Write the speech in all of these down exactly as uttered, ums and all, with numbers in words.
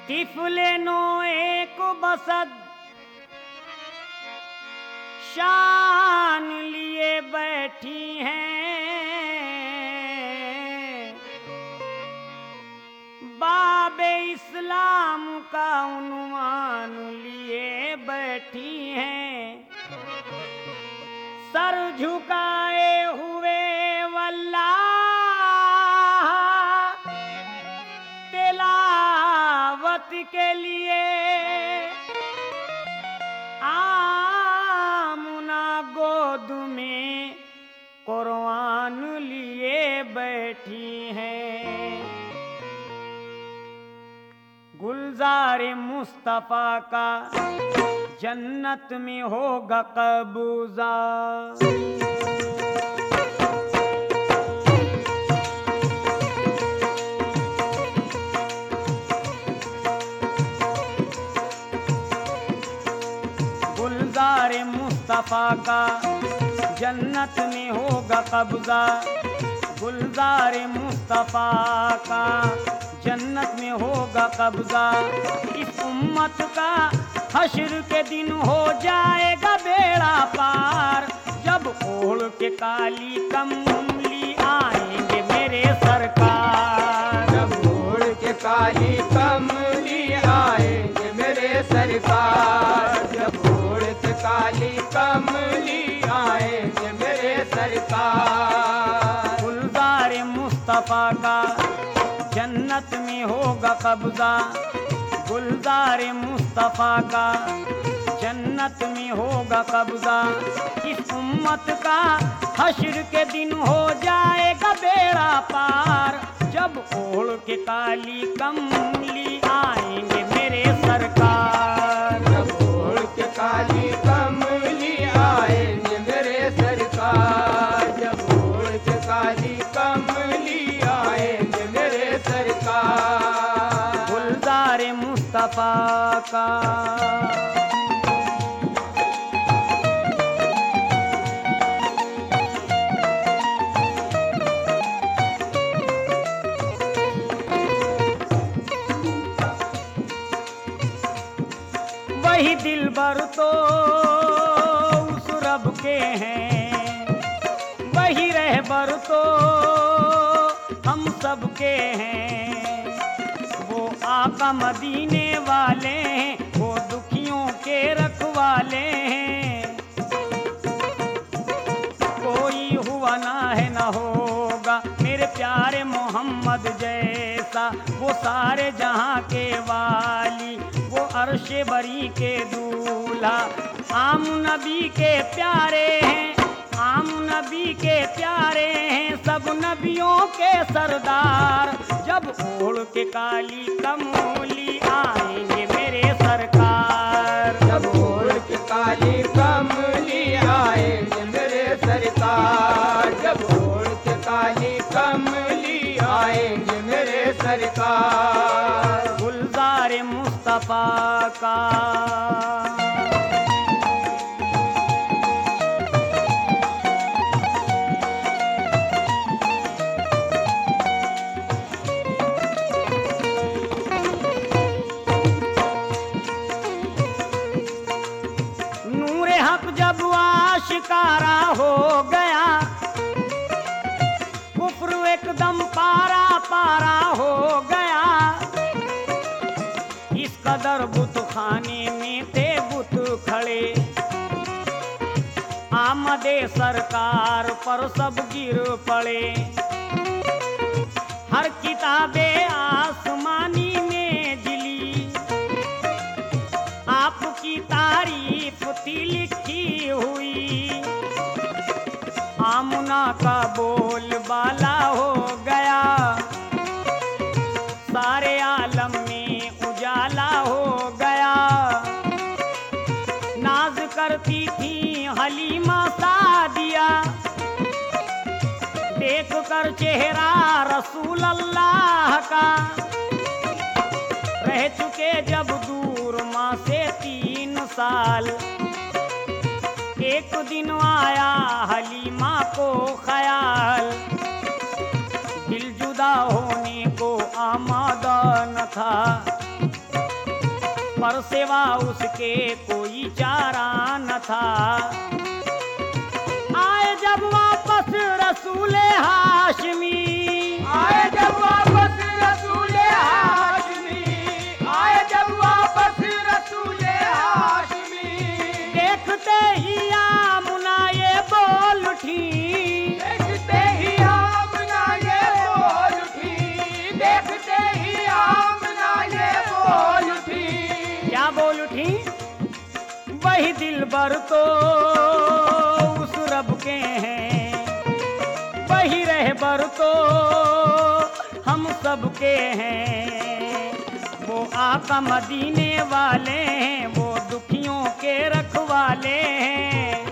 तिफले no एक बसद शान लिए बैठी हैं, बाबे इस्लाम का उन्वान लिए बैठी हैं। सर झुकाए हुए वल्लाह तिलावत के लिए आमुना गोद में कुरान लिए बैठी हैं। गुलजार मुस्तफा का जन्नत में होगा कब्जा, गुलजार मुस्तफा का जन्नत में होगा कब्जा, गुलजार मुस्तफा का जन्नत में होगा कब्जा। इस उम्मत का हश्र के दिन हो जाएगा बेड़ा पार, जब ओढ़ के काली कमली आएंगे मेरे सरकार, जब ओढ़ के काली कमली आएंगे मेरे सरकार, जब ओढ़ के काली कमली आएंगे मेरे सरकार। गुलजार मुस्तफा का जन्नत में होगा कब्जा, गुलजार मुस्तफा का जन्नत में होगा कब्जा। इस उम्मत का हश्र के दिन हो जाएगा बेड़ा पार, जब ओढ़ के काली कमली आएंगे मेरे सरकार, जब ओढ़ के काली कमली आएंगे मेरे सरकार, जब ओढ़ के काली कमली आएंगे मेरे सरकार। गुलजार मुस्तफा का वही दिलबर तो उस रब के हैं, वही रहबर तो हम सब के हैं। वो आका मदीने वाले हैं, वो दुखियों के रखवाले हैं। कोई हुआ ना है ना होगा मेरे प्यारे मोहम्मद जैसा, वो सारे जहां के वाली, वो अर्शे बरी के दूल्हा। आम नबी के प्यारे हैं, आम नबी के प्यारे हैं, सब नबियों के सरदार। जब ओढ़ के काली कमली आएंगे मेरे सरकार, जब ओढ़ के काली कमली आएंगे मेरे सरकार, जब ओढ़ के काली कमली आएंगे मेरे सरकार। गुलजार मुस्तफा का नूरे हक जब आशिकारा हो गया, कुफ्र एकदम पारा पारा हो गया। इस कदर बुत खाने में थे बुत खड़े, आमदे सरकार पर सब गिर पड़े। हर किताबे आसमानी में जिली, आपकी तारीफ थी लिखी हुई। आमुना का बोल बाला हो गया, सारे आलम में उजाला हो गया। नाज करती थी हलीमा सादिया, देख कर चेहरा रसूल अल्लाह का। रह चुके जब दूर माँ से तीन साल, एक दिन आया हलीमा को ख्याल। दिल जुदा होने को आमादा न था, पर सिवा उसके कोई चारा न था। आए जब वापस रसूले हाशमी, आए जब वापस रसूले हाशमी, आए जब वापस रसूले हाशमी, देखते ही आमुना ये बोल उठी, देखते ही आमना ये बोल उठी, देखते ही आमना ये बोल उठी। क्या बोल उठी? वही दिलबर तो उस रब के हैं, वही रहबर तो हम सब के हैं। वो आका मदीने वाले हैं, वो दुखियों के रखवाले हैं।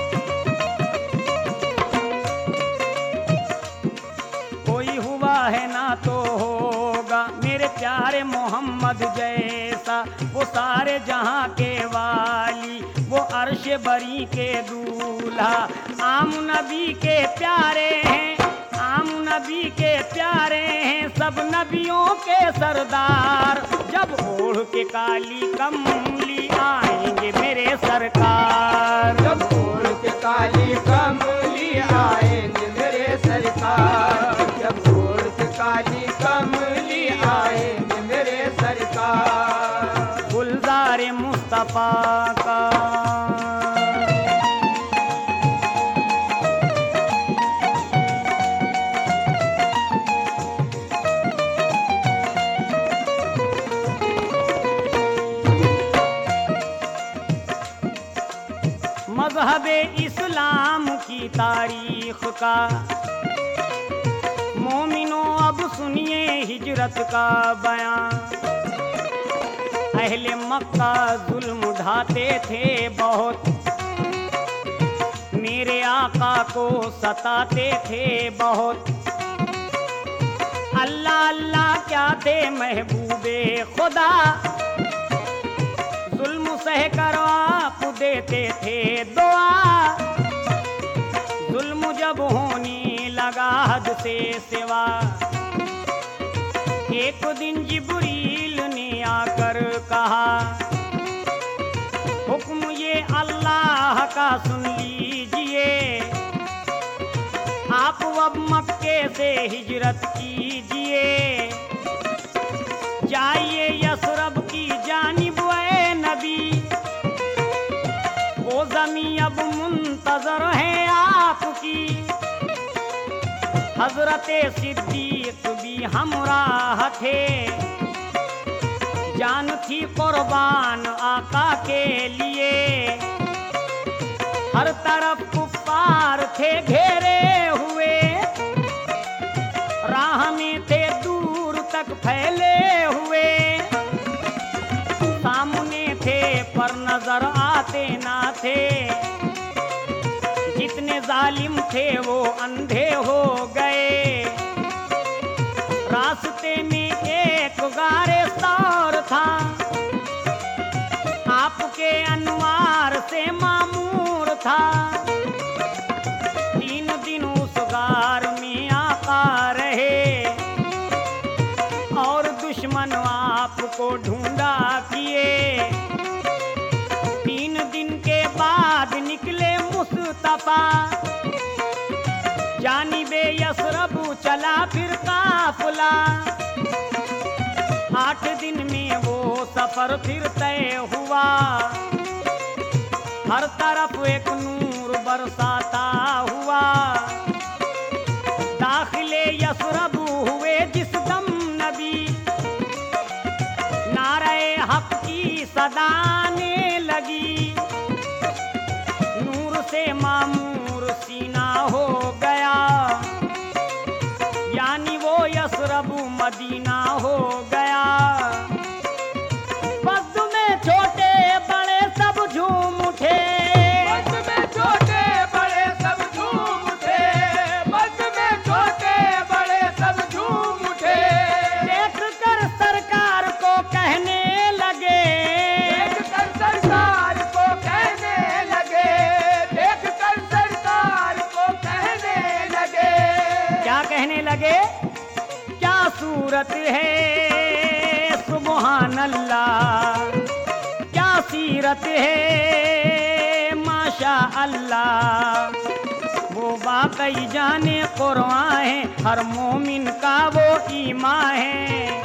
कोई हुआ है ना तो होगा मेरे प्यारे मोहम्मद जैसा, वो सारे जहां के वाली, वो अर्श बरी के दूल्हा। आम नबी के प्यारे हैं, आम नबी के प्यारे हैं, सब नबियों के सरदार। जब ओढ़ के काली कमली आएंगे मेरे सरकार, जब ओढ़ के काली कमली आएंगे मेरे सरकार, जब ओढ़ के काली कमली आएंगे मेरे सरकार। गुलजार मुस्तफा का मज़हबे इस्लाम की तारीख का, मोमिनों अब सुनिए हिजरत का बयान। अहले मक्का जुल्म ढाते थे बहुत, मेरे आका को सताते थे बहुत। अल्लाह अल्लाह क्या थे महबूबे खुदा, जुल्म सह कर आप देते थे दुआ। जुल्म जब होने लगा हद से सिवा, एक दिन जिब्रील ने आकर कहा, हुक्म ये अल्लाह का सुन लीजिए, आप अब मक्के से हिजरत कीजिए, जाइए यसरब की जानिब ए नबी, वो ज़मीं अब मुंतजर है आपकी। हजरते सिद्दीक भी हमराह थे, जान थी कुर्बान आका के लिए। हर तरफ कुफ्फार थे घेरे हुए, राह में थे दूर तक फैले हुए। सामने थे पर नजर आते ना थे, जितने जालिम थे वो अंधे हो गए। रास्ते में एक गारे सौर था, आपके अनवार से मामूर था। तीन दिन उस गार में आका रहे, और दुश्मन आपको ढूंढा किए। तीन दिन के बाद निकले मुस्तफा, जानिबे यसरब चला फिर काफिला। आठ दिन में वो सफर फिर तय हुआ, हर तरफ एक नूर बरसाता हुआ। दाखिले यसरब हुए जिस दम नबी, नारे हक की सदाने लगी। नूर से मामूर सीना हो गया, यानी वो यसरब मदीना हो गया। बस में छोटे बड़े सब झूम उठे, बस में छोटे बड़े सब झूम उठे, बस में छोटे बड़े सब झूम उठे। देख कर सरकार को कहने लगे, देख कर सरकार को कहने लगे, देख कर सरकार को कहने लगे। क्या कहने लगे? क्या सूरत है सुबहान अल्लाह, सूरत है माशा अल्लाह, वो वाकई जाने कुरआन है, हर मोमिन का वो ईमान है।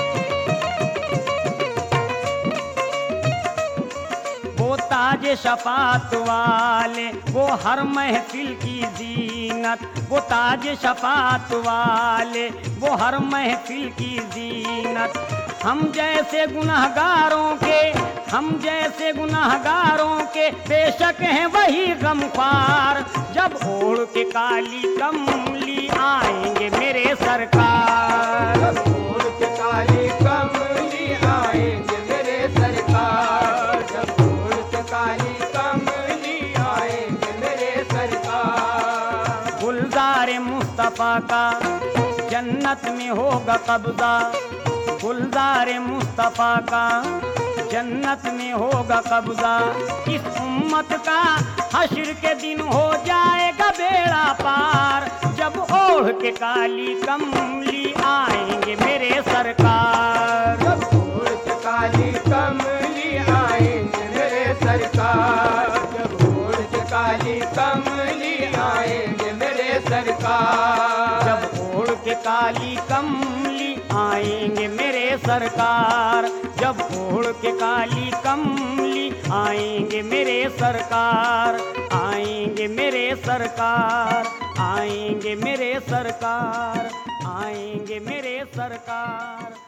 वो ताज शफात वाले, वो हर महफिल की जीनत, वो ताज शफात वाले, वो हर महफिल की जीनत। हम जैसे गुनहगारों के, हम जैसे गुनहगारों के बेशक हैं वही गमख्वार, जब ओढ़ के काली कमली आएंगे मेरे सरकार। जब ओढ़ के काली कमली आएंगे मेरे सरकार, जब ओढ़ के काली कमली आएंगे मेरे सरकार। गुलजार मुस्तफा का जन्नत में होगा कब्जा, गुलजार मुस्तफा का जन्नत में होगा कब्जा। इस उम्मत का हश्र के दिन हो जाएगा बेड़ा पार, जब ओढ़ के काली कमली आएंगे मेरे सरकार। जब ओढ़ के काली कमली आएंगे मेरे सरकार, जब ओढ़ के काली कमली आएंगे मेरे सरकार। जब ओढ़ के काली कमली आएंगे मेरे सरकार, जब ओढ़ के काली कमली आएंगे मेरे सरकार, आएंगे मेरे सरकार, आएंगे मेरे सरकार, आएंगे मेरे सरकार।